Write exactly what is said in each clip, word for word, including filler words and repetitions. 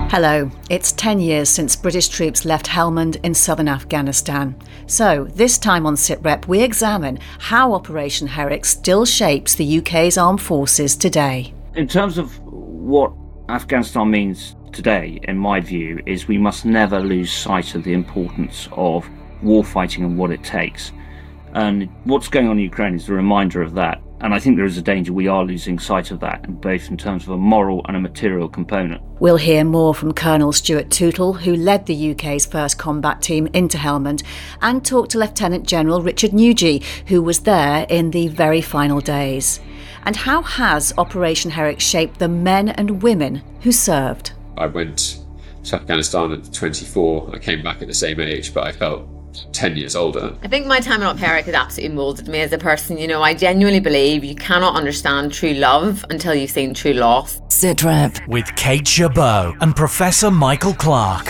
Hello, it's ten years since British troops left Helmand in southern Afghanistan. So, this time on SitRep, we examine how Operation Herrick still shapes the U K's armed forces today. In terms of what Afghanistan means today, in my view, is we must never lose sight of the importance of warfighting and what it takes. And what's going on in Ukraine is a reminder of that. And I think there is a danger we are losing sight of that, both in terms of a moral and a material component. We'll hear more from Colonel Stuart Tootle, who led the U K's first combat team into Helmand, and talk to Lieutenant General Richard Nugee, who was there in the very final days. And how has Operation Herrick shaped the men and women who served? I went to Afghanistan at twenty-four. I came back at the same age, but I felt ten years older. I think my time in Op Herrick has absolutely moulded me as a person. You know, I genuinely believe you cannot understand true love until you've seen true loss. SitRep with Kate Chabot and Professor Michael Clark.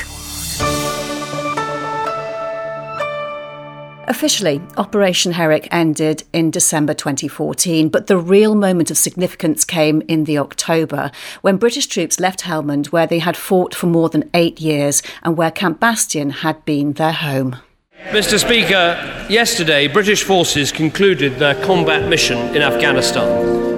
Officially, Operation Herrick ended in December twenty fourteen, but the real moment of significance came in the October, when British troops left Helmand, where they had fought for more than eight years and where Camp Bastion had been their home. Mister Speaker, yesterday British forces concluded their combat mission in Afghanistan.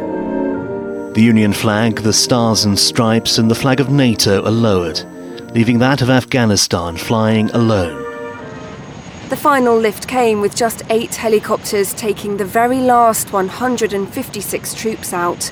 The Union flag, the stars and stripes and the flag of NATO are lowered, leaving that of Afghanistan flying alone. The final lift came with just eight helicopters taking the very last one hundred fifty-six troops out.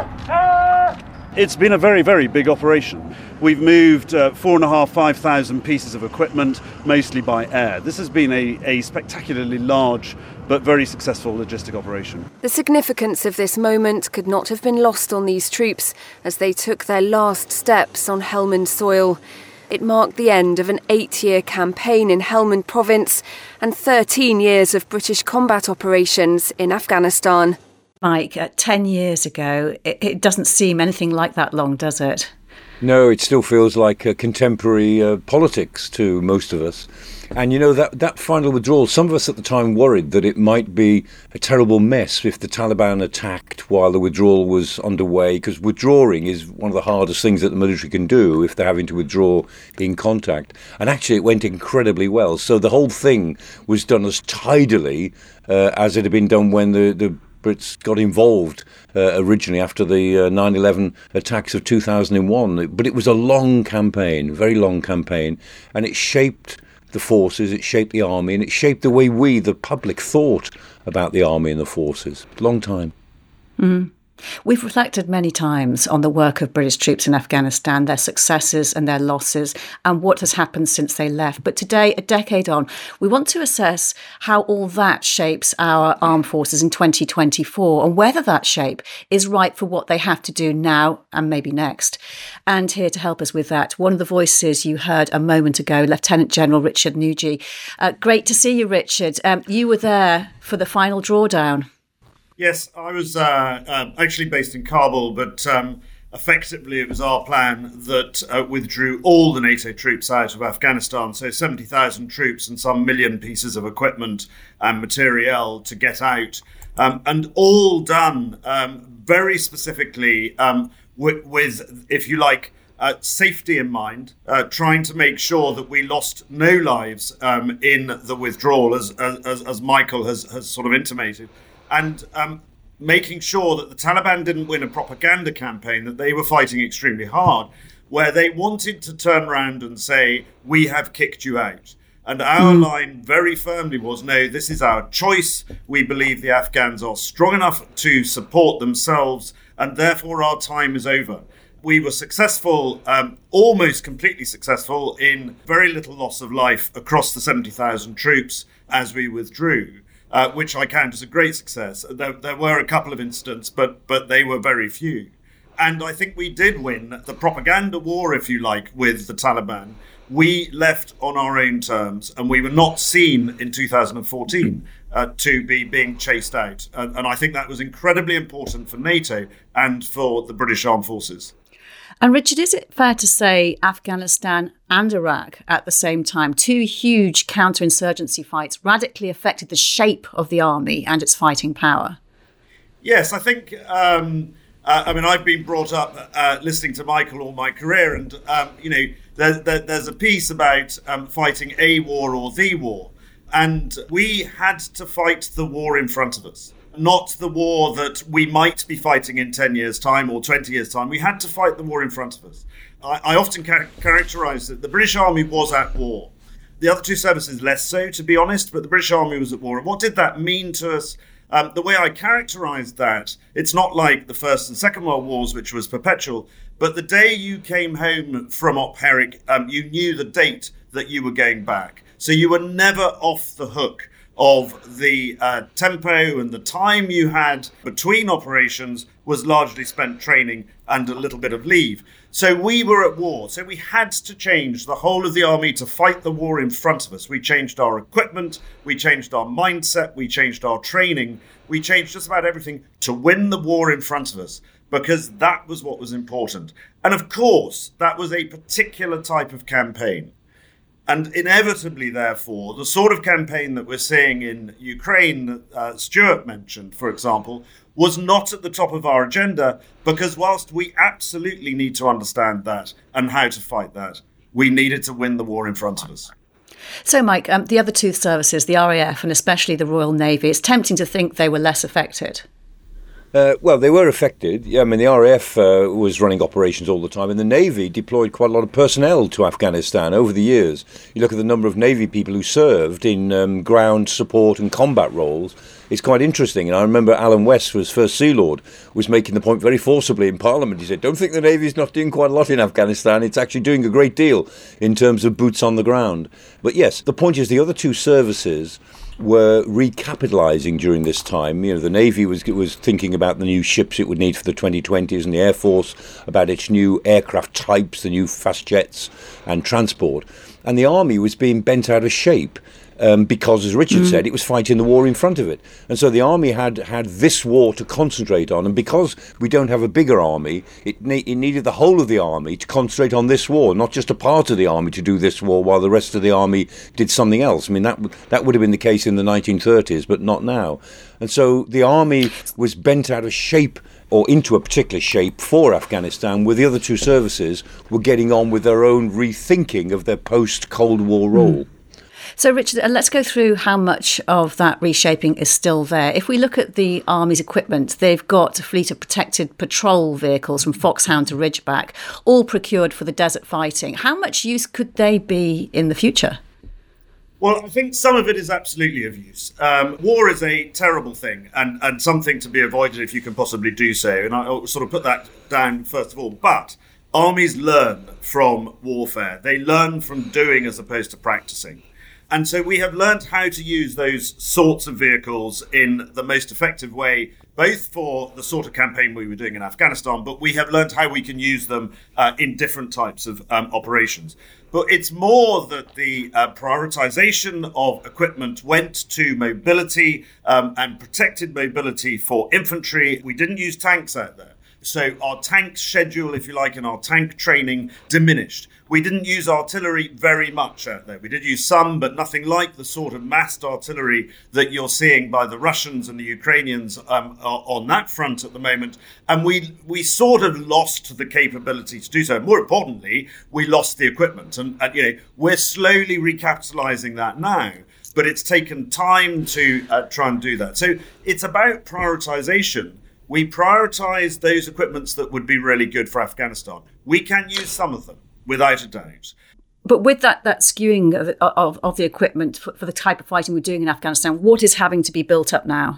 It's been a very, very big operation. We've moved uh, four and a half, five thousand pieces of equipment, mostly by air. This has been a, a spectacularly large but very successful logistic operation. The significance of this moment could not have been lost on these troops as they took their last steps on Helmand soil. It marked the end of an eight-year campaign in Helmand province and thirteen years of British combat operations in Afghanistan. Mike, uh, ten years ago, it, it doesn't seem anything like that long, does it? No, it still feels like uh, contemporary uh, politics to most of us. And, you know, that, that final withdrawal, some of us at the time worried that it might be a terrible mess if the Taliban attacked while the withdrawal was underway, because withdrawing is one of the hardest things that the military can do if they're having to withdraw in contact. And actually, it went incredibly well. So the whole thing was done as tidily uh, as it had been done when the, the Brits got involved uh, originally after the uh, nine eleven attacks of two thousand one. But it was a long campaign, very long campaign, and it shaped the forces, it shaped the army, and it shaped the way we, the public, thought about the army and the forces. Long time. Mm. We've reflected many times on the work of British troops in Afghanistan, their successes and their losses, and what has happened since they left. But today, a decade on, we want to assess how all that shapes our armed forces in twenty twenty-four and whether that shape is right for what they have to do now and maybe next. And here to help us with that, one of the voices you heard a moment ago, Lieutenant General Richard Nugee. Uh, great to see you, Richard. Um, you were there for the final drawdown. Yes, I was uh, uh, actually based in Kabul, but um, effectively it was our plan that uh, withdrew all the NATO troops out of Afghanistan, so seventy thousand troops and some million pieces of equipment and materiel to get out, um, and all done um, very specifically um, with, with, if you like, Uh, safety in mind, uh, trying to make sure that we lost no lives um, in the withdrawal, as as, as Michael has, has sort of intimated, and um, making sure that the Taliban didn't win a propaganda campaign, that they were fighting extremely hard, where they wanted to turn around and say, we have kicked you out. And our mm. line very firmly was, no, this is our choice. We believe the Afghans are strong enough to support themselves, and therefore our time is over. We were successful, um, almost completely successful, in very little loss of life across the seventy thousand troops as we withdrew, uh, which I count as a great success. There, there were a couple of incidents, but but they were very few. And I think we did win the propaganda war, if you like, with the Taliban. We left on our own terms, and we were not seen in two thousand fourteen uh, to be being chased out. And, and I think that was incredibly important for NATO and for the British Armed Forces. And Richard, is it fair to say Afghanistan and Iraq at the same time, two huge counterinsurgency fights, radically affected the shape of the army and its fighting power? Yes, I think um, Uh, I mean, I've been brought up uh, listening to Michael all my career, and, um, you know, there, there, there's a piece about um, fighting a war or the war. And we had to fight the war in front of us, not the war that we might be fighting in ten years' time or twenty years' time. We had to fight the war in front of us. I, I often char- characterise that the British Army was at war. The other two services less so, to be honest, but the British Army was at war. And what did that mean to us? Um, the way I characterised that, it's not like the First and Second World Wars, which was perpetual, but the day you came home from Op Herrick, um, you knew the date that you were going back. So you were never off the hook of the uh, tempo, and the time you had between operations was largely spent training and a little bit of leave. So we were at war. So we had to change the whole of the army to fight the war in front of us. We changed our equipment, we changed our mindset, we changed our training, we changed just about everything to win the war in front of us, because that was what was important. And of course, that was a particular type of campaign. And inevitably, therefore, the sort of campaign that we're seeing in Ukraine that uh, Stuart mentioned, for example, was not at the top of our agenda, because whilst we absolutely need to understand that and how to fight that, we needed to win the war in front of us. So, Mike, um, the other two services, the R A F and especially the Royal Navy, it's tempting to think they were less affected. Uh, well, they were affected. Yeah, I mean, the R A F uh, was running operations all the time, and the Navy deployed quite a lot of personnel to Afghanistan over the years. You look at the number of Navy people who served in um, ground support and combat roles, it's quite interesting. And I remember Alan West, who was First Sea Lord, was making the point very forcibly in Parliament. He said, don't think the Navy's not doing quite a lot in Afghanistan. It's actually doing a great deal in terms of boots on the ground. But yes, the point is the other two services were recapitalising during this time. You know, the Navy was was thinking about the new ships it would need for the twenty twenties, and the Air Force about its new aircraft types, the new fast jets and transport. And the Army was being bent out of shape um, because, as Richard mm. said, it was fighting the war in front of it. And so the Army had had this war to concentrate on. And because we don't have a bigger army, it, ne- it needed the whole of the Army to concentrate on this war, not just a part of the Army to do this war while the rest of the Army did something else. I mean, that, that would have been the case in the nineteen thirties, but not now. And so the Army was bent out of shape, or into a particular shape, for Afghanistan, where the other two services were getting on with their own rethinking of their post-Cold War role. Mm. So, Richard, uh, let's go through how much of that reshaping is still there. If we look at the Army's equipment, they've got a fleet of protected patrol vehicles from Foxhound to Ridgeback, all procured for the desert fighting. How much use could they be in the future? Well, I think some of it is absolutely of use. Um, war is a terrible thing, and, and something to be avoided if you can possibly do so. And I'll sort of put that down first of all. But armies learn from warfare. They learn from doing as opposed to practicing. And so we have learned how to use those sorts of vehicles in the most effective way, both for the sort of campaign we were doing in Afghanistan, but we have learned how we can use them uh, in different types of um, operations. But it's more that the uh, prioritization of equipment went to mobility um, and protected mobility for infantry. We didn't use tanks out there. So our tank schedule, if you like, and our tank training diminished. We didn't use artillery very much out there. We did use some, but nothing like the sort of massed artillery that you're seeing by the Russians and the Ukrainians um, on that front at the moment. And we we sort of lost the capability to do so. More importantly, we lost the equipment. And, and you know, we're slowly recapitalising that now. But it's taken time to uh, try and do that. So it's about prioritisation. We prioritise those equipments that would be really good for Afghanistan. We can use some of them, without a doubt. But with that that skewing of, of, of the equipment for, for the type of fighting we're doing in Afghanistan, what is having to be built up now?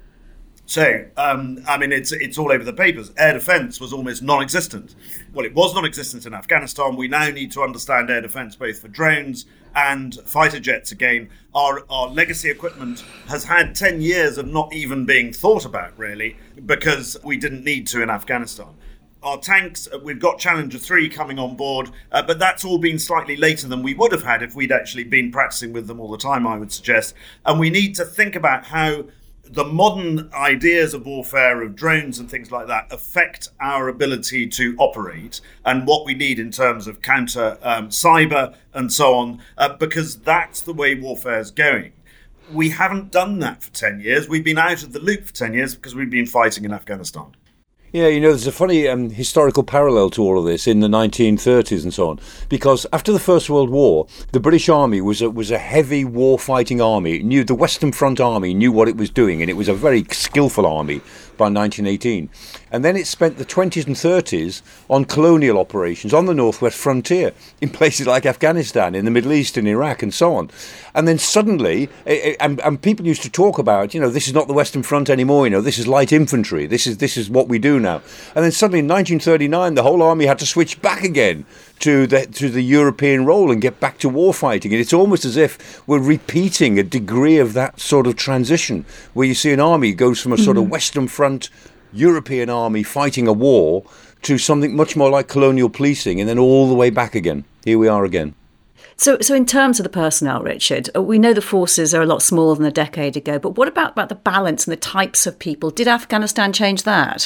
So, um, I mean, it's it's all over the papers. Air defence was almost non-existent. Well, it was non-existent in Afghanistan. We now need to understand air defence both for drones and fighter jets again. Our, our legacy equipment has had ten years of not even being thought about, really, because we didn't need to in Afghanistan. Our tanks, we've got Challenger three coming on board, uh, but that's all been slightly later than we would have had if we'd actually been practicing with them all the time, I would suggest. And we need to think about how the modern ideas of warfare, of drones and things like that, affect our ability to operate and what we need in terms of counter um, cyber and so on, uh, because that's the way warfare is going. We haven't done that for ten years. We've been out of the loop for ten years because we've been fighting in Afghanistan. Yeah, you know, there's a funny um, historical parallel to all of this in the nineteen thirties and so on, because after the First World War, the British Army was a, was a heavy war-fighting army. It knew the Western Front Army knew what it was doing, and it was a very skillful army by nineteen eighteen. And then it spent the twenties and thirties on colonial operations on the northwest frontier in places like Afghanistan, in the Middle East, in Iraq, and so on. And then suddenly, and, and people used to talk about, you know, this is not the Western Front anymore, you know, this is light infantry, this is this is what we do now. And then suddenly in nineteen thirty-nine, the whole army had to switch back again to the to the European role and get back to war fighting. And it's almost as if we're repeating a degree of that sort of transition, where you see an army goes from a sort of Western Front European army fighting a war to something much more like colonial policing, and then all the way back again. Here we are again. So, so in terms of the personnel, Richard, we know the forces are a lot smaller than a decade ago, but what about, about the balance and the types of people? Did Afghanistan change that?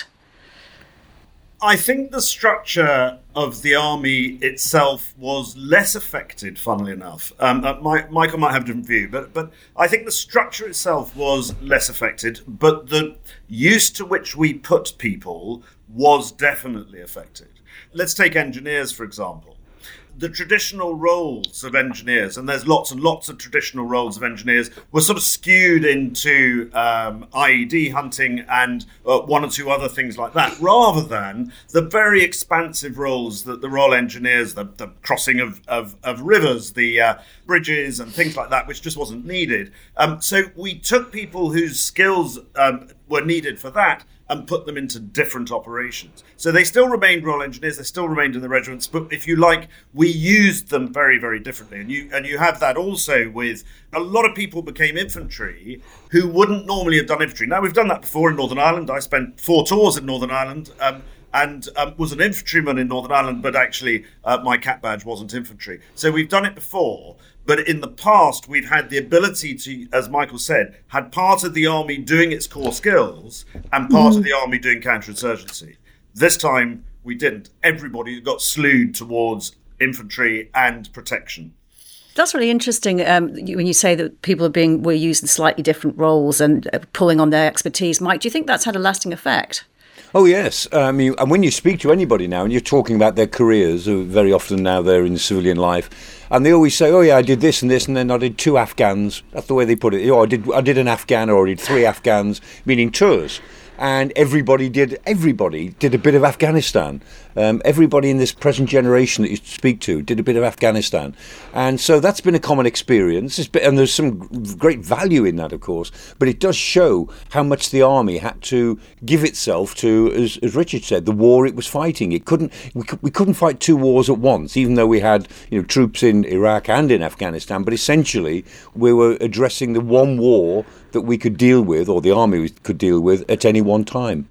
I think the structure of the army itself was less affected, funnily enough. Um, uh, my, Michael might have a different view, but but I think the structure itself was less affected, but the use to which we put people was definitely affected. Let's take engineers, for example. The traditional roles of engineers, and there's lots and lots of traditional roles of engineers, were sort of skewed into um, I E D hunting and uh, one or two other things like that, rather than the very expansive roles that the Royal Engineers, the, the crossing of, of, of rivers, the uh, bridges and things like that, which just wasn't needed. Um, so we took people whose skills um, were needed for that and put them into different operations. So they still remained Royal Engineers, they still remained in the regiments, but if you like, we used them very, very differently. And you and you have that also with a lot of people became infantry who wouldn't normally have done infantry. Now, we've done that before in Northern Ireland. I spent four tours in Northern Ireland um, and um, was an infantryman in Northern Ireland, but actually uh, my cap badge wasn't infantry. So we've done it before. But in the past, we've had the ability to, as Michael said, had part of the army doing its core skills and part mm. of the army doing counterinsurgency. This time, we didn't. Everybody got slewed towards infantry and protection. That's really interesting um, when you say that people are being were using slightly different roles and uh, pulling on their expertise. Mike, do you think that's had a lasting effect? Oh, yes. I mean, and when you speak to anybody now and you're talking about their careers, very often now they're in civilian life, and they always say, oh, yeah, I did this and this, and then I did two Afghans. That's the way they put it. Oh, I did I did an Afghan, or I did three Afghans, meaning tours. And everybody did everybody did a bit of Afghanistan. Um, everybody in this present generation that you speak to did a bit of Afghanistan. And so that's been a common experience. It's been, and there's some great value in that, of course. But it does show how much the army had to give itself to, as, as Richard said, the war it was fighting. It couldn't we, could, we couldn't fight two wars at once, even though we had you know troops in Iraq and in Afghanistan. But essentially, we were addressing the one war that we could deal with, or the army could deal with, at any one time.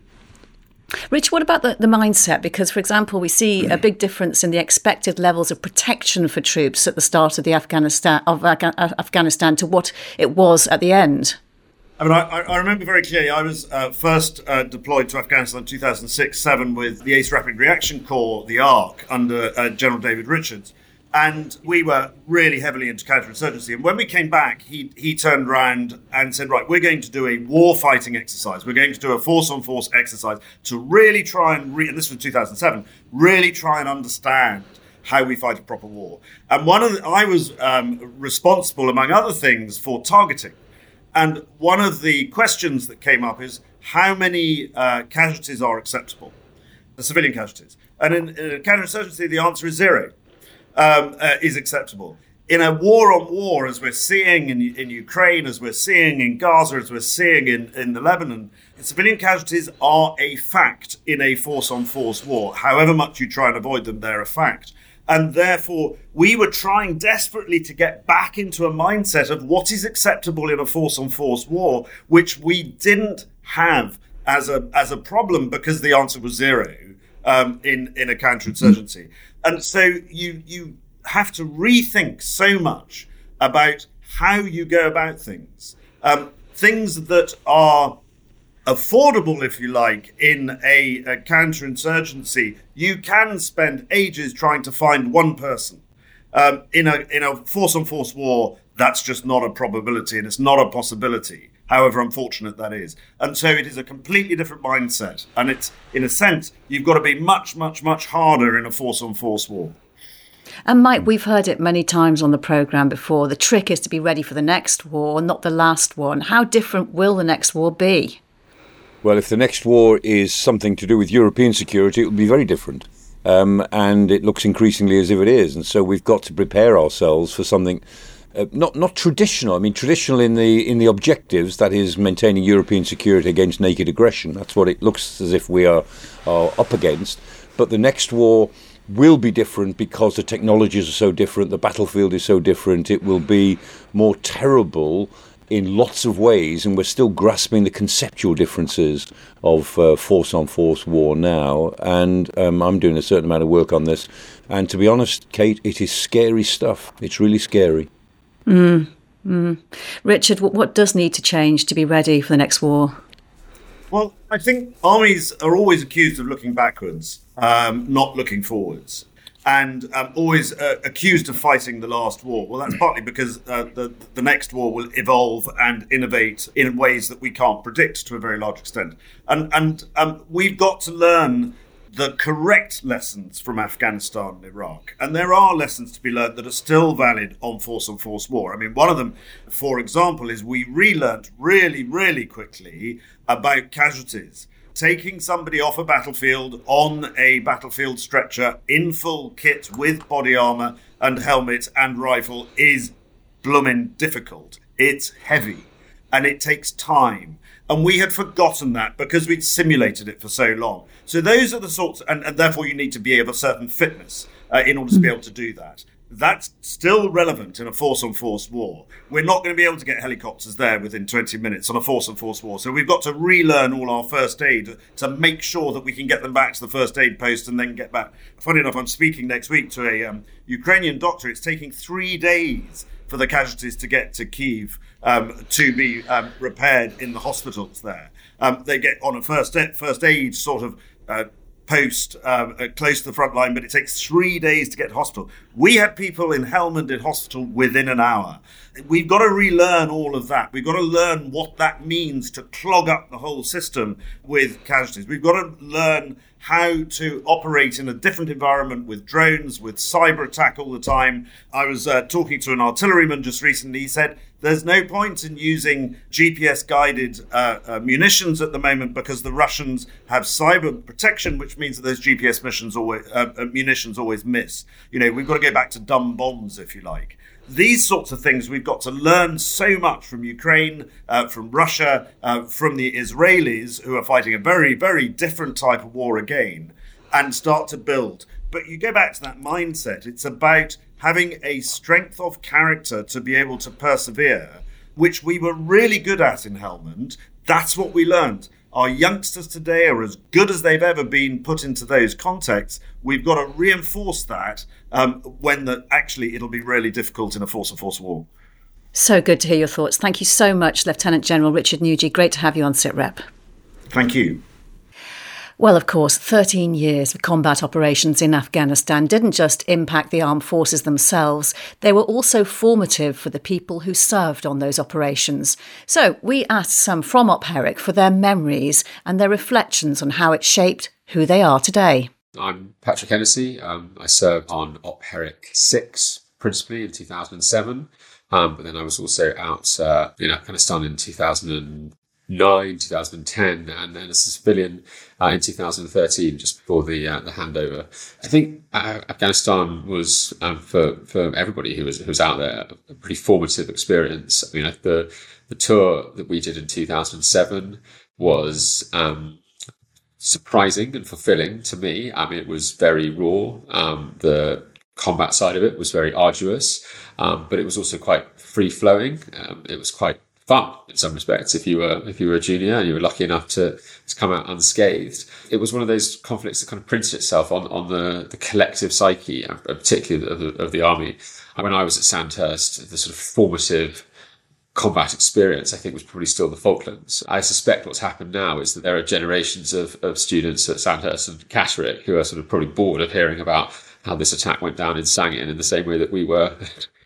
Rich, what about the, the mindset? Because, for example, we see a big difference in the expected levels of protection for troops at the start of the Afghanistan of Afghanistan to what it was at the end. I mean, I, I remember very clearly. I was uh, first uh, deployed to Afghanistan in two thousand six seven with the eighth Rapid Reaction Corps, the ARC, under uh, General David Richards. And we were really heavily into counterinsurgency. And when we came back, he he turned around and said, right, we're going to do a war-fighting exercise. We're going to do a force-on-force exercise to really try and, re- and this was two thousand seven, really try and understand how we fight a proper war. And one of the, I was um, responsible, among other things, for targeting. And one of the questions that came up is, how many uh, casualties are acceptable? The civilian casualties. And in, in counterinsurgency, the answer is zero. Um, uh, is acceptable. In a war on war, as we're seeing in, in Ukraine, as we're seeing in Gaza, as we're seeing in, in the Lebanon, civilian casualties are a fact in a force-on-force war. However much you try and avoid them, they're a fact. And therefore, we were trying desperately to get back into a mindset of what is acceptable in a force-on-force war, which we didn't have as a as a problem because the answer was zero um, in, in a counterinsurgency. And so you you have to rethink so much about how you go about things. Um, things that are affordable, if you like, in a, a counterinsurgency, you can spend ages trying to find one person. Um, in a in a force-on-force war, that's just not a probability and it's not a possibility. however unfortunate that is. And so it is a completely different mindset. And it's, in a sense, you've got to be much, much, much harder in a force-on-force war. And Mike, we've heard it many times on the programme before. The trick is to be ready for the next war, not the last one. How different will the next war be? Well, if the next war is something to do with European security, it will be very different. Um, and it looks increasingly as if it is. And so we've got to prepare ourselves for something uh, not not traditional. I mean, traditional in the in the objectives, that is maintaining European security against naked aggression. That's what it looks as if we are, are up against. But the next war will be different because the technologies are so different, the battlefield is so different. It will be more terrible in lots of ways, and we're still grasping the conceptual differences of uh, force-on-force war now. And um, I'm doing a certain amount of work on this. And to be honest, Kate, it is scary stuff. It's really scary. Mm, mm. Richard, what, what does need to change to be ready for the next war? Well, I think armies are always accused of looking backwards, um, not looking forwards. And um, always uh, accused of fighting the last war. Well, that's partly because uh, the the next war will evolve and innovate in ways that we can't predict to a very large extent. And and um, we've got to learn the correct lessons from Afghanistan and Iraq. And there are lessons to be learned that are still valid on force-on-force war. I mean, one of them, for example, is we relearned really, really quickly about casualties. Taking somebody off a battlefield on a battlefield stretcher in full kit with body armour and helmet and rifle is blooming difficult. It's heavy and it takes time. And we had forgotten that because we'd simulated it for so long. So those are the sorts, and, and therefore you need to be of a certain fitness uh, in order to be able to do that. That's still relevant in a force-on-force war. We're not going to be able to get helicopters there within twenty minutes on a force-on-force war. So we've got to relearn all our first aid to make sure that we can get them back to the first aid post and then get back. Funny enough, I'm speaking next week to a um, Ukrainian doctor. It's taking three days for the casualties to get to Kyiv um, to be um, repaired in the hospitals there. Um, they get on a first aid, first aid sort of uh, post um, uh, close to the front line, but it takes three days to get to hospital. We had people in Helmand in hospital within an hour. We've got to relearn all of that. We've got to learn what that means to clog up the whole system with casualties. We've got to learn how to operate in a different environment with drones, with cyber attack all the time. I was uh, talking to an artilleryman just recently. He said, there's no point in using G P S-guided uh, uh, munitions at the moment because the Russians have cyber protection, which means that those G P S missions always, uh, uh, munitions always miss. You know, we've got to go back to dumb bombs, if you like. These sorts of things, we've got to learn so much from Ukraine, uh, from Russia, uh, from the Israelis, who are fighting a very, very different type of war again, and start to build. But you go back to that mindset. It's about having a strength of character to be able to persevere, which we were really good at in Helmand. That's what we learned. Our youngsters today are as good as they've ever been put into those contexts. We've got to reinforce that um, when the, actually it'll be really difficult in a force-on-force war. So good to hear your thoughts. Thank you so much, Lieutenant General Richard Nugee. Great to have you on SITREP. Thank you. Well, of course, thirteen years of combat operations in Afghanistan didn't just impact the armed forces themselves, they were also formative for the people who served on those operations. So we asked some from Op Herrick for their memories and their reflections on how it shaped who they are today. I'm Patrick Hennessy. Um, I served on Op Herrick six, principally in two thousand seven, um, but then I was also out uh, in Afghanistan in two thousand nine, two thousand ten, and then as a civilian uh, in two thousand thirteen, just before the uh, the handover. I think uh, Afghanistan was um, for for everybody who was who was out there a pretty formative experience. I mean, the the tour that we did in two thousand seven was um, surprising and fulfilling to me. I mean, it was very raw. Um, the combat side of it was very arduous, um, but it was also quite free flowing. Um, it was quite fun in some respects if you were if you were a junior and you were lucky enough to, to come out unscathed. It was one of those conflicts that kind of printed itself on, on the, the collective psyche, particularly of the, of the army. When I was at Sandhurst, the sort of formative combat experience, I think, was probably still the Falklands. I suspect what's happened now is that there are generations of, of students at Sandhurst and Catterick who are sort of probably bored of hearing about how this attack went down in Sangin in the same way that we were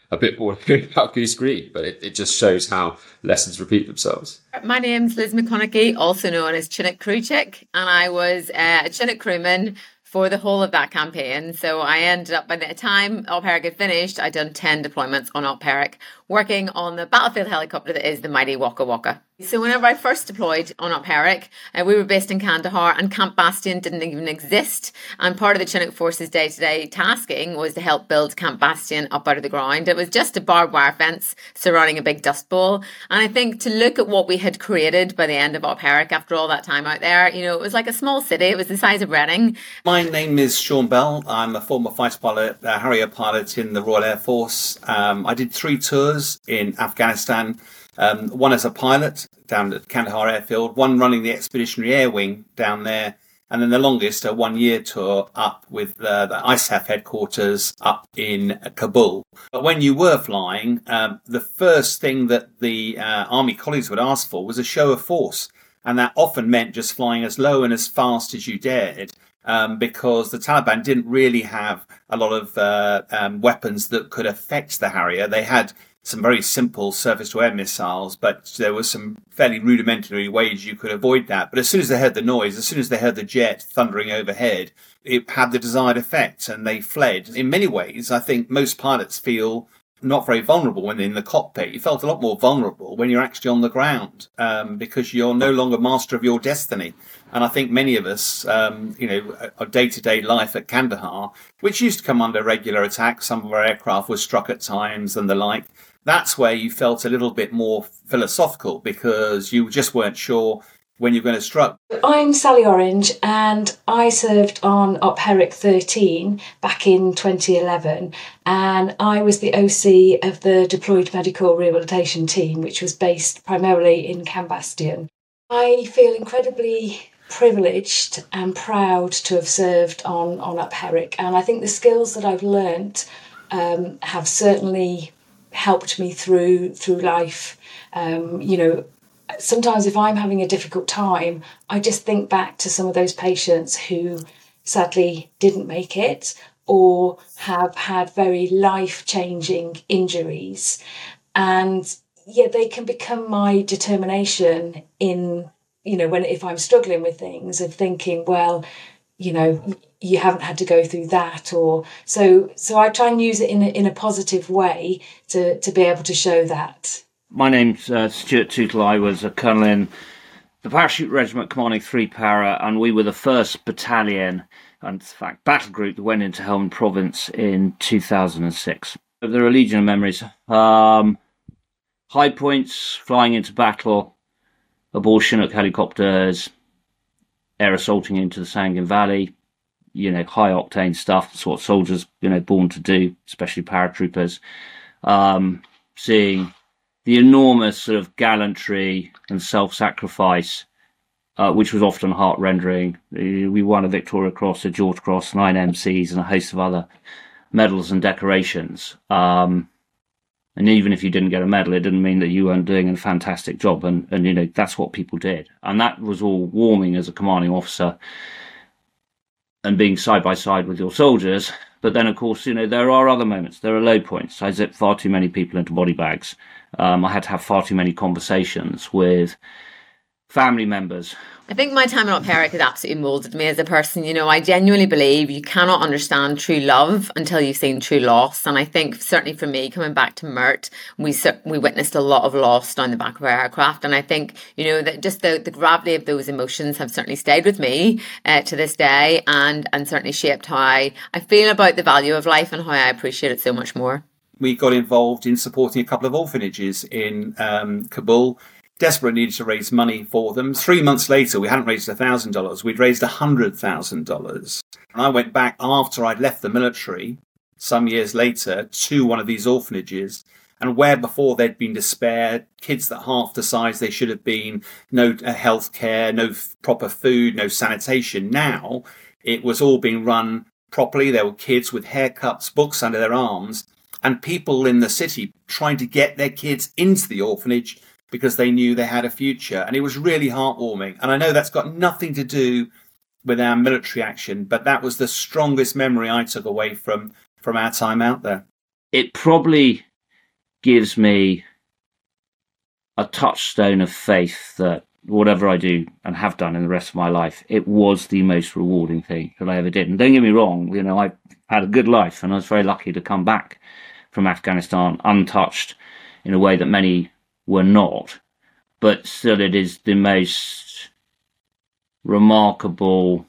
a bit more about Goose Green, but it, it just shows how lessons repeat themselves. My name's Liz McConaughey, also known as Chinook Crew Chick, and I was uh, a Chinook crewman for the whole of that campaign. So I ended up, by the time Op Herrick had finished, I'd done ten deployments on Op Herrick, working on the battlefield helicopter that is the mighty Waka Waka. So whenever I first deployed on Op Herrick, uh, we were based in Kandahar, and Camp Bastion didn't even exist. And part of the Chinook Force's day-to-day tasking was to help build Camp Bastion up out of the ground. It was just a barbed wire fence surrounding a big dust bowl. And I think to look at what we had created by the end of Op Herrick after all that time out there, you know, it was like a small city. It was the size of Reading. My name is Sean Bell. I'm a former fighter pilot, a Harrier pilot in the Royal Air Force. Um, I did three tours in Afghanistan. Um, one as a pilot down at Kandahar Airfield, one running the Expeditionary Air Wing down there, and then the longest, a one-year tour up with uh, the I S A F headquarters up in Kabul. But when you were flying, um, the first thing that the uh, Army colleagues would ask for was a show of force, and that often meant just flying as low and as fast as you dared. Um, because the Taliban didn't really have a lot of uh, um, weapons that could affect the Harrier. They had some very simple surface-to-air missiles, but there was some fairly rudimentary ways you could avoid that. But as soon as they heard the noise, as soon as they heard the jet thundering overhead, it had the desired effect and they fled. In many ways, I think most pilots feel not very vulnerable when in the cockpit. You felt a lot more vulnerable when you're actually on the ground, um, because you're no longer master of your destiny. And I think many of us, um, you know, our day-to-day life at Kandahar, which used to come under regular attack, some of our aircraft were struck at times and the like, that's where you felt a little bit more philosophical because you just weren't sure when you're going to struck. I'm Sally Orange and I served on Op Herrick thirteen back in twenty eleven, and I was the O C of the Deployed Medical Rehabilitation Team, which was based primarily in Camp Bastion. I feel incredibly privileged and proud to have served on, on Op Herrick, and I think the skills that I've learnt um, have certainly helped me through through life. Um, you know, sometimes if I'm having a difficult time, I just think back to some of those patients who sadly didn't make it or have had very life-changing injuries. And yeah, they can become my determination in, you know, when if I'm struggling with things, of thinking, well, you know, you haven't had to go through that, or so. So I try and use it in a, in a positive way to to be able to show that. My name's uh, Stuart Tootle. I was a colonel in the Parachute Regiment commanding three Para, and we were the first battalion, and in fact battle group, that went into Helmand Province in two thousand six. There are a legion of memories. Um, high points, flying into battle, aboard Chinook helicopters, air assaulting into the Sangin Valley, you know, high octane stuff. That's what soldiers, you know, born to do, especially paratroopers. Um, seeing the enormous sort of gallantry and self-sacrifice, uh, which was often heart-rendering. We won a Victoria Cross, a George Cross, nine M Cs, and a host of other medals and decorations. Um, and even if you didn't get a medal, it didn't mean that you weren't doing a fantastic job. And, and, you know, that's what people did. And that was all warming as a commanding officer and being side by side with your soldiers. But then, of course, you know, there are other moments. There are low points. I zipped far too many people into body bags. Um, I had to have far too many conversations with family members. I think my time at Op Herrick has absolutely moulded me as a person. You know, I genuinely believe you cannot understand true love until you've seen true loss. And I think certainly for me, coming back to Mert, we we witnessed a lot of loss down the back of our aircraft. And I think, you know, that just the, the gravity of those emotions have certainly stayed with me uh, to this day, and, and certainly shaped how I, I feel about the value of life and how I appreciate it so much more. We got involved in supporting a couple of orphanages in um, Kabul. Desperately needed to raise money for them. Three months later, we hadn't raised one thousand dollars. We'd raised one hundred thousand dollars. And I went back after I'd left the military, some years later, to one of these orphanages. And where before there'd been despair, kids that half the size they should have been, no health care, no f- proper food, no sanitation. Now, it was all being run properly. There were kids with haircuts, books under their arms, and people in the city trying to get their kids into the orphanage because they knew they had a future. And it was really heartwarming. And I know that's got nothing to do with our military action, but that was the strongest memory I took away from, from our time out there. It probably gives me a touchstone of faith that whatever I do and have done in the rest of my life, it was the most rewarding thing that I ever did. And don't get me wrong, you know, I've had a good life and I was very lucky to come back from Afghanistan untouched in a way that many were not. But still, it is the most remarkable,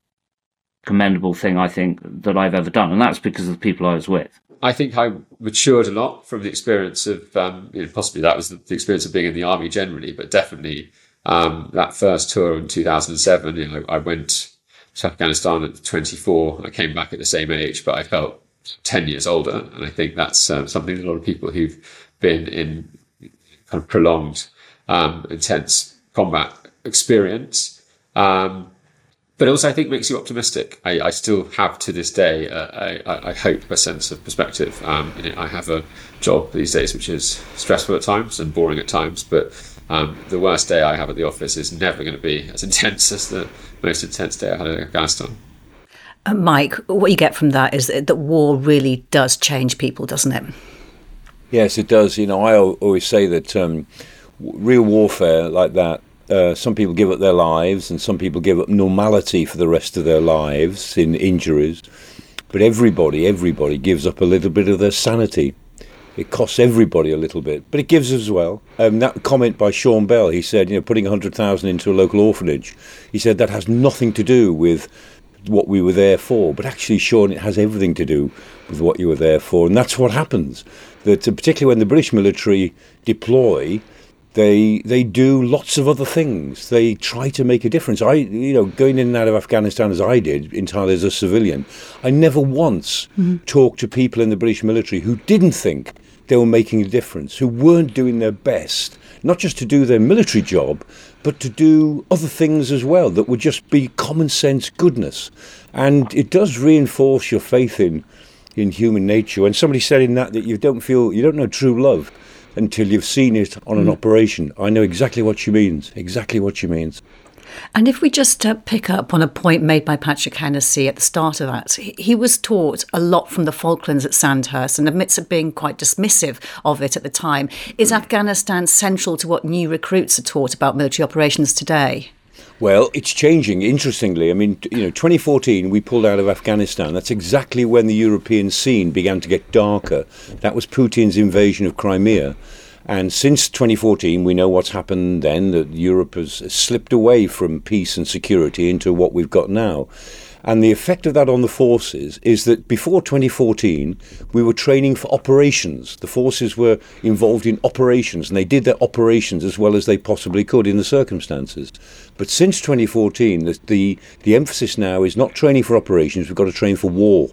commendable thing I think that I've ever done. And that's because of the people I was with. I think I matured a lot from the experience of, um, you know, possibly that was the, the experience of being in the army generally, but definitely um, that first tour in two thousand seven, you know, I, I went to Afghanistan at twenty-four. I came back at the same age, but I felt ten years older. And I think that's um, something that a lot of people who've been in kind of prolonged, um, intense combat experience, um, but also I think makes you optimistic. I, I still have to this day, uh, I, I hope, a sense of perspective. Um, you know, I have a job these days which is stressful at times and boring at times, but um, the worst day I have at the office is never going to be as intense as the most intense day I had in Afghanistan. Uh, Mike, what you get from that is that, that war really does change people, doesn't it? Yes, it does. You know, I always say that um, real warfare like that, Uh, some people give up their lives and some people give up normality for the rest of their lives in injuries. But everybody, everybody gives up a little bit of their sanity. It costs everybody a little bit, but it gives as well. Um, that comment by Sean Bell, he said, you know, putting one hundred thousand into a local orphanage, he said that has nothing to do with what we were there for. But actually, Sean, it has everything to do with what you were there for. And that's what happens. That uh, particularly when the British military deploy, They they do lots of other things. They try to make a difference. I, you know, going in and out of Afghanistan as I did, entirely as a civilian, I never once mm-hmm. talked to people in the British military who didn't think they were making a difference, who weren't doing their best, not just to do their military job, but to do other things as well that would just be common sense goodness. And it does reinforce your faith in in human nature. When somebody said in that that you don't feel, you don't know true love until you've seen it on an mm. operation. I know exactly what she means, exactly what she means. And if we just uh, pick up on a point made by Patrick Hennessy at the start of that, he, he was taught a lot from the Falklands at Sandhurst and admits of being quite dismissive of it at the time. Is Afghanistan central to what new recruits are taught about military operations today? Well, it's changing, interestingly. I mean, you know, twenty fourteen, we pulled out of Afghanistan. That's exactly when the European scene began to get darker. That was Putin's invasion of Crimea. And since twenty fourteen, we know what's happened then, that Europe has slipped away from peace and security into what we've got now. And the effect of that on the forces is that before twenty fourteen, we were training for operations. The forces were involved in operations, and they did their operations as well as they possibly could in the circumstances. But since twenty fourteen, the, the, the emphasis now is not training for operations, we've got to train for war.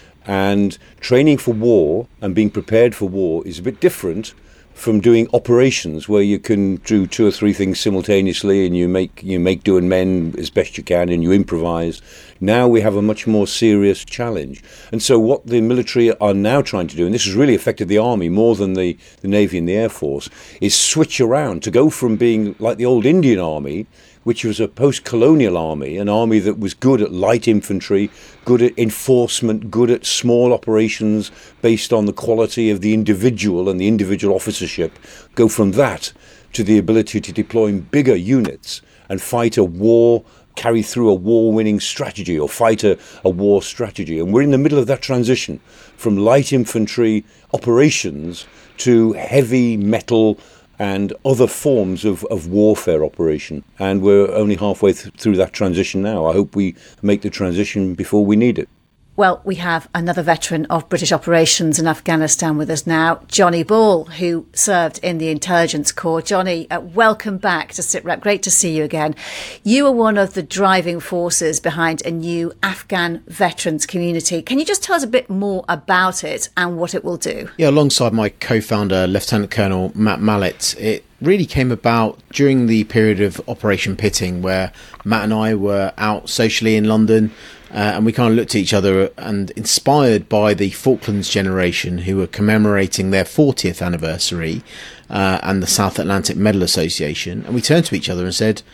And training for war and being prepared for war is a bit different from doing operations where you can do two or three things simultaneously and you make you make do and mend as best you can and you improvise. Now we have a much more serious challenge. And so what the military are now trying to do, and this has really affected the army more than the, the Navy and the Air Force, is switch around to go from being like the old Indian Army, which was a post-colonial army, an army that was good at light infantry, good at enforcement, good at small operations based on the quality of the individual and the individual officership, go from that to the ability to deploy in bigger units and fight a war, carry through a war-winning strategy or fight a, a war strategy. And we're in the middle of that transition from light infantry operations to heavy metal and other forms of, of warfare operation. And we're only halfway th- through that transition now. I hope we make the transition before we need it. Well, we have another veteran of British operations in Afghanistan with us now, Johnny Ball, who served in the Intelligence Corps. Johnny, uh, welcome back to SITREP. Great to see you again. You are one of the driving forces behind a new Afghan veterans community. Can you just tell us a bit more about it and what it will do? Yeah, alongside my co-founder, Lieutenant Colonel Matt Mallett, it really came about during the period of Operation Pitting, where Matt and I were out socially in London. Uh, and we kind of looked at each other and, inspired by the Falklands generation who were commemorating their fortieth anniversary uh, and the South Atlantic Medal Association. And we turned to each other and said,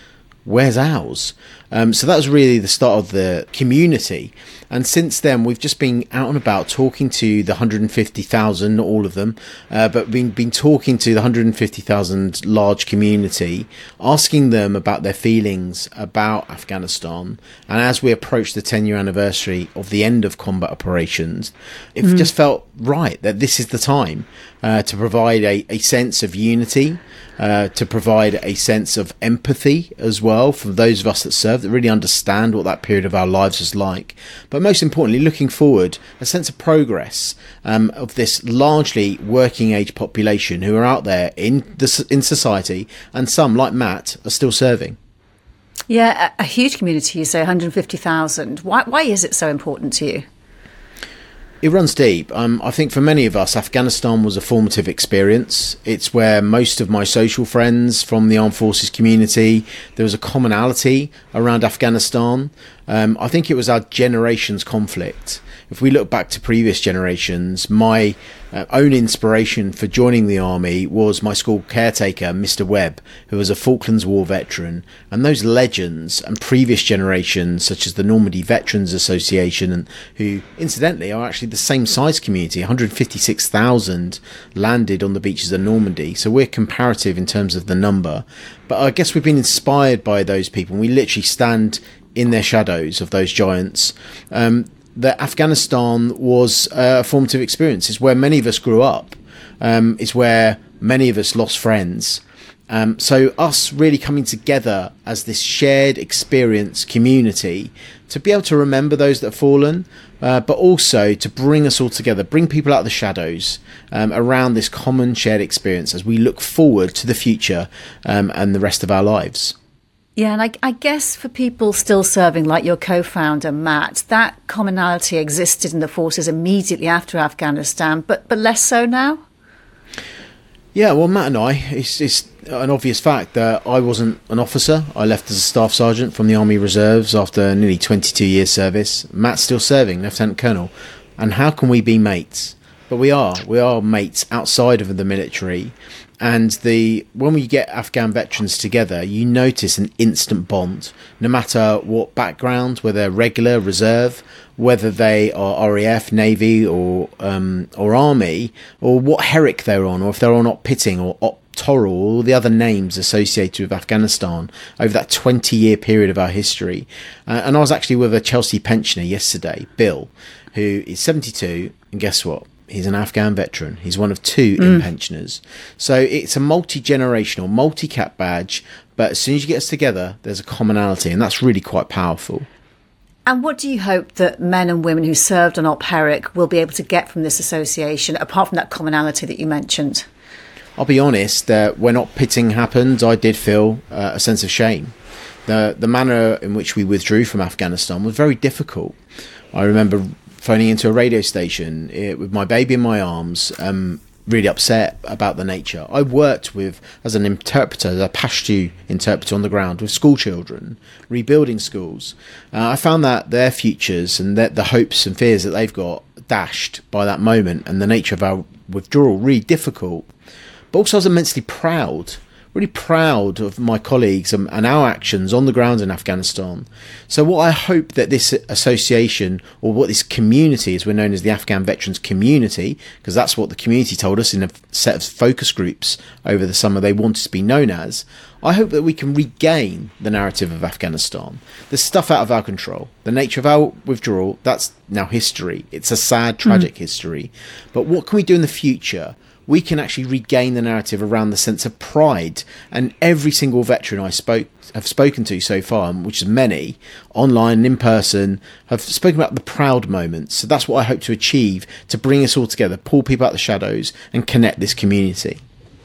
where's ours? Um, so that was really the start of the community. And since then, we've just been out and about talking to the one hundred fifty thousand, not all of them, uh, but been, been talking to the one hundred fifty thousand large community, asking them about their feelings about Afghanistan. And as we approach the ten-year anniversary of the end of combat operations, it mm. just felt right that this is the time uh, to provide a, a sense of unity, uh, to provide a sense of empathy as well for those of us that serve, that really understand what that period of our lives was like. But most importantly, looking forward, a sense of progress um, of this largely working age population who are out there in the, in society, and some, like Matt, are still serving. Yeah, a, a huge community, you say one hundred fifty thousand. Why, why is it so important to you? It runs deep. Um, I think for many of us, Afghanistan was a formative experience. It's where most of my social friends from the armed forces community, there was a commonality around Afghanistan. Um, I think it was our generation's conflict. If we look back to previous generations, my uh, own inspiration for joining the army was my school caretaker, Mister Webb, who was a Falklands War veteran. And those legends and previous generations, such as the Normandy Veterans Association, and who incidentally are actually the same size community, one hundred fifty-six thousand landed on the beaches of Normandy. So we're comparative in terms of the number. But I guess we've been inspired by those people, and we literally stand in their shadows of those giants. Um, that Afghanistan was a formative experience. It's where many of us grew up. Um, it's where many of us lost friends. Um, so us really coming together as this shared experience community to be able to remember those that have fallen, uh, but also to bring us all together, bring people out of the shadows um, around this common shared experience as we look forward to the future um, and the rest of our lives. Yeah, and I, I guess for people still serving, like your co-founder, Matt, that commonality existed in the forces immediately after Afghanistan, but but less so now? Yeah, well, Matt and I, it's, it's an obvious fact that I wasn't an officer. I left as a staff sergeant from the Army Reserves after nearly twenty-two years service. Matt's still serving, Lieutenant Colonel. And how can we be mates? But we are. We are mates outside of the military. And the when we get Afghan veterans together, you notice an instant bond, no matter what background, whether they're regular, reserve, whether they are R A F, Navy, or um, or Army, or what Herrick they're on, or if they're on Op Pitting or Op Torral, all the other names associated with Afghanistan over that twenty-year period of our history. Uh, and I was actually with a Chelsea pensioner yesterday, Bill, who is seventy-two, and guess what? He's an Afghan veteran. He's one of two mm. in pensioners. So it's a multi-generational, multi-cap badge. But as soon as you get us together, there's a commonality, and that's really quite powerful. And what do you hope that men and women who served on Op Herrick will be able to get from this association, apart from that commonality that you mentioned? I'll be honest, that when Op Pitting happened, I did feel uh, a sense of shame. The, the manner in which we withdrew from Afghanistan was very difficult. I remember phoning into a radio station it, with my baby in my arms, um, really upset about the nature. I worked with, as an interpreter, as a Pashto interpreter on the ground with school children, rebuilding schools. Uh, I found that their futures and their, the hopes and fears that they've got dashed by that moment and the nature of our withdrawal really difficult. But also I was immensely proud really proud of my colleagues and, and our actions on the ground in Afghanistan. So what I hope that this association, or what this community, as we're known as the Afghan Veterans Community, because that's what the community told us in a set of focus groups over the summer they wanted to be known as, I hope that we can regain the narrative of Afghanistan. There's stuff out of our control. The nature of our withdrawal, that's now history. It's a sad, tragic mm. history. But what can we do in the future? We can actually regain the narrative around the sense of pride. And every single veteran I spoke have spoken to so far, which is many, online and in person, have spoken about the proud moments. So that's what I hope to achieve, to bring us all together, pull people out the shadows and connect this community.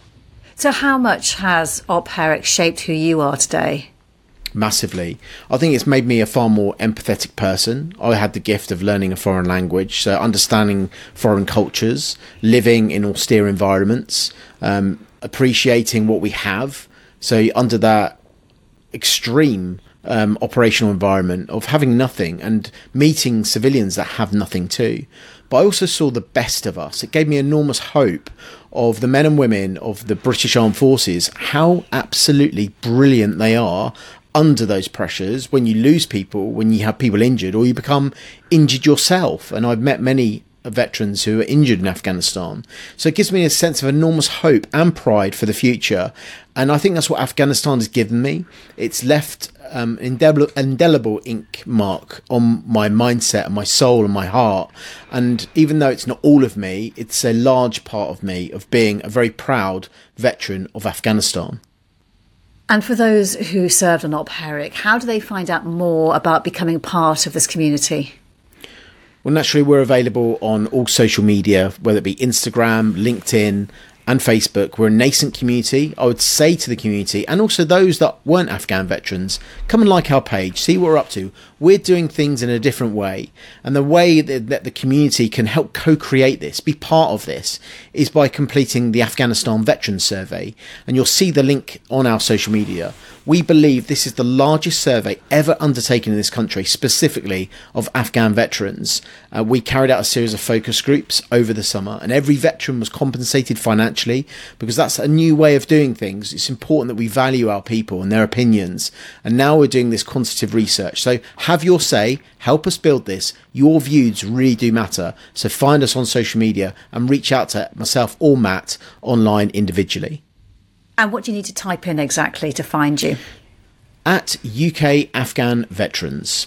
So how much has Op Herrick shaped who you are today? Massively. I think it's made me a far more empathetic person. I had the gift of learning a foreign language, so understanding foreign cultures, living in austere environments, um, appreciating what we have. So under that extreme um, operational environment of having nothing and meeting civilians that have nothing too. But I also saw the best of us. It gave me enormous hope of the men and women of the British Armed Forces, how absolutely brilliant they are under those pressures, when you lose people, when you have people injured, or you become injured yourself. And I've met many veterans who are injured in Afghanistan. So it gives me a sense of enormous hope and pride for the future. And I think that's what Afghanistan has given me. It's left um, an indelible, indelible ink mark on my mindset and my soul and my heart. And even though it's not all of me, it's a large part of me, of being a very proud veteran of Afghanistan. And for those who served on Op Herrick, how do they find out more about becoming part of this community? Well, naturally, we're available on all social media, whether it be Instagram, LinkedIn and Facebook. We're a nascent community. I would say to the community, and also those that weren't Afghan veterans, come and like our page, see what we're up to. We're doing things in a different way. And the way that, that the community can help co-create this, be part of this, is by completing the Afghanistan Veterans Survey. And you'll see the link on our social media. We believe this is the largest survey ever undertaken in this country, specifically of Afghan veterans. Uh, we carried out a series of focus groups over the summer, and every veteran was compensated financially, because that's a new way of doing things. It's important that we value our people and their opinions. And now we're doing this quantitative research. So have your say, help us build this. Your views really do matter. So find us on social media and reach out to myself or Matt online individually. And what do you need to type in exactly to find you? At U K Afghan Veterans.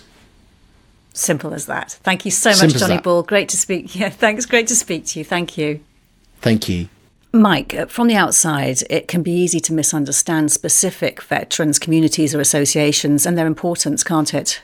Simple as that. Thank you so much, Simple Johnny Ball. Great to speak. Yeah, thanks. Great to speak to you. Thank you. Thank you. Mike, from the outside, it can be easy to misunderstand specific veterans, communities or associations and their importance, can't it?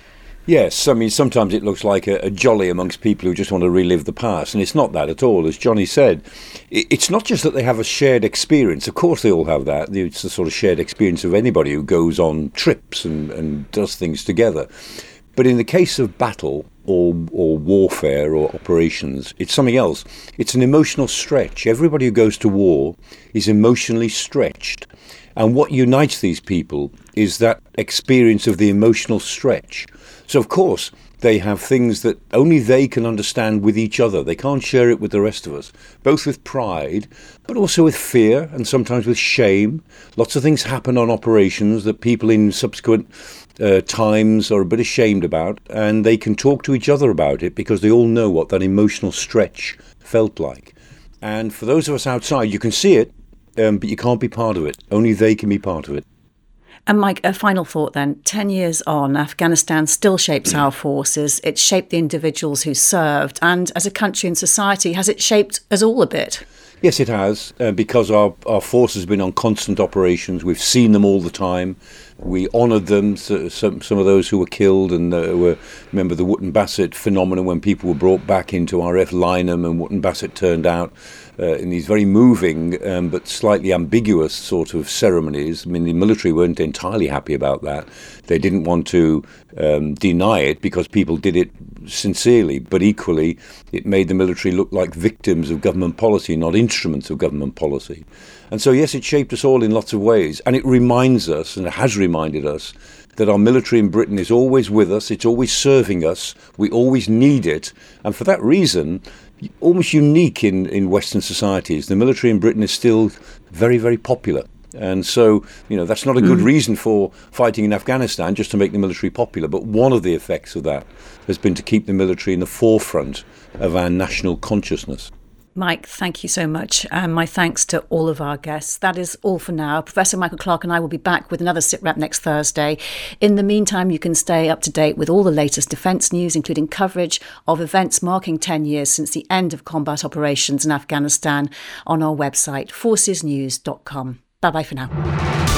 Yes, I mean, sometimes it looks like a, a jolly amongst people who just want to relive the past, and it's not that at all. As Johnny said, it, it's not just that they have a shared experience. Of course they all have that. It's the sort of shared experience of anybody who goes on trips and, and does things together. But in the case of battle or, or warfare or operations, it's something else. It's an emotional stretch. Everybody who goes to war is emotionally stretched. And what unites these people is that experience of the emotional stretch. So, of course, they have things that only they can understand with each other. They can't share it with the rest of us, both with pride, but also with fear and sometimes with shame. Lots of things happen on operations that people in subsequent uh, times are a bit ashamed about, and they can talk to each other about it because they all know what that emotional stretch felt like. And for those of us outside, you can see it, um, but you can't be part of it. Only they can be part of it. And Mike, a final thought then. Ten years on, Afghanistan still shapes our forces. It's shaped the individuals who served. And as a country and society, has it shaped us all a bit? Yes, it has, uh, because our, our forces have been on constant operations. We've seen them all the time. We honoured them, so, some, some of those who were killed, and uh, were, remember the Wootton Bassett phenomenon when people were brought back into R A F Lynham and Wootton Bassett turned out uh, in these very moving um, but slightly ambiguous sort of ceremonies. I mean, the military weren't entirely happy about that. They didn't want to um, deny it because people did it sincerely, but equally it made the military look like victims of government policy, not instruments of government policy. And so, yes, it shaped us all in lots of ways, and it reminds us, and it has reminded us, that our military in Britain is always with us, it's always serving us, we always need it, and for that reason, almost unique in, in Western societies, the military in Britain is still very, very popular. And so, you know, that's not a good mm. reason for fighting in Afghanistan, just to make the military popular. But one of the effects of that has been to keep the military in the forefront of our national consciousness. Mike, thank you so much. And my thanks to all of our guests. That is all for now. Professor Michael Clarke and I will be back with another SITREP next Thursday. In the meantime, you can stay up to date with all the latest defence news, including coverage of events marking ten years since the end of combat operations in Afghanistan on our website, forces news dot com. Bye-bye for now.